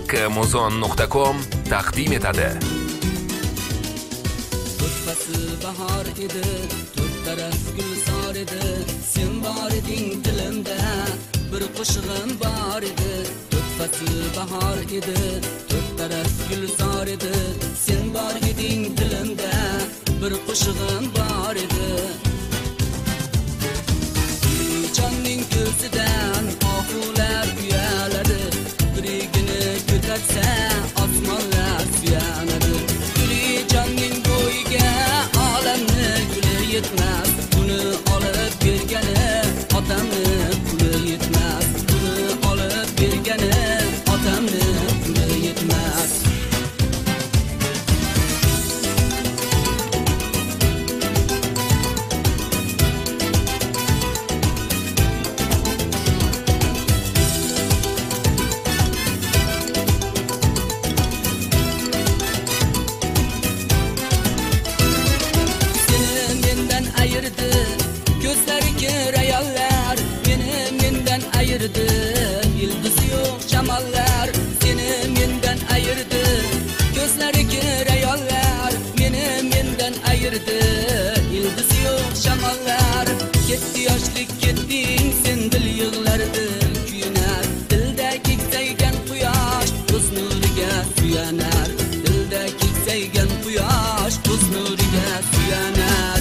Muzon.com taqdim etadi. Fasl bahor edi, to'rt taraf gulzor edi, sen bor eding dilimda, bir qo'shig'im bor edi. To'rt fasl bahor edi, to'rt taraf gulzor edi, sen bor eding dilimda, bir qo'shig'im bor edi. Jonning ko'zidan oxular uyaladi, birigini ko'tarsa osmonlar suyanadi. Jonning bo'yiga olamni guli yetmas, buni olib bergani otamni puli yetmas, buni olib bergani otamni puli yetmas. Gözleri kör ayollar, meni mendan ayırdı. Yıldızı yok şamallar, seni mendan ayırdı. Gözleri kör ayollar, meni mendan ayırdı. Yıldızı yok şamallar, ketdi yoshlik ketding sen, dil yig'lardi kuyunar. Dilda keksaygan quyosh o'z nuriga suyanar, dilda keksaygan quyosh o'z nuriga suyanar.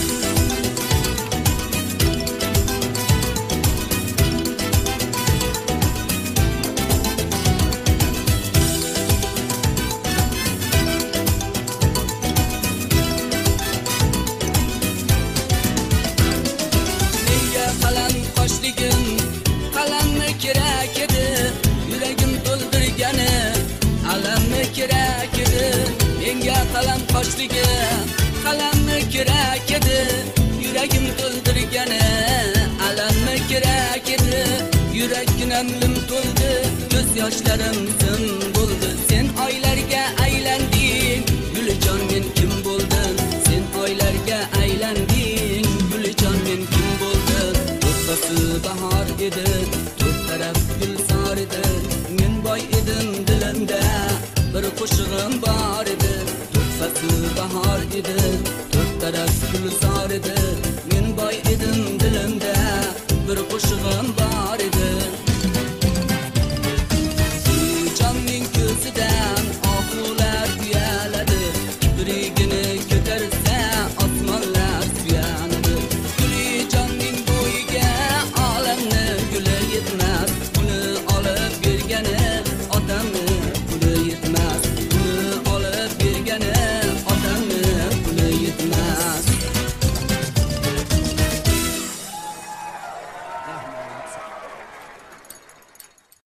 Qalamni kerak edi, yuragim to'ldirgani alamni kerak edi. Menga qalam qoshligi, qalamni kerak edi, yuragim to'ldirgani alamni kerak edi. Yuraginam lim to'ldi, ko'z yoshlarim sim bo'ldi. Sen oylarga aylanding, Guljon men kim bo'ldim? Sen oylarga aylanding, Guljon men kim bo'ldim? Fasl bahor edi, to'rt taraf gulzor edi, men boy edim dilimda, bir qo'shig'im bor edi. To'rt fasl bahor edi,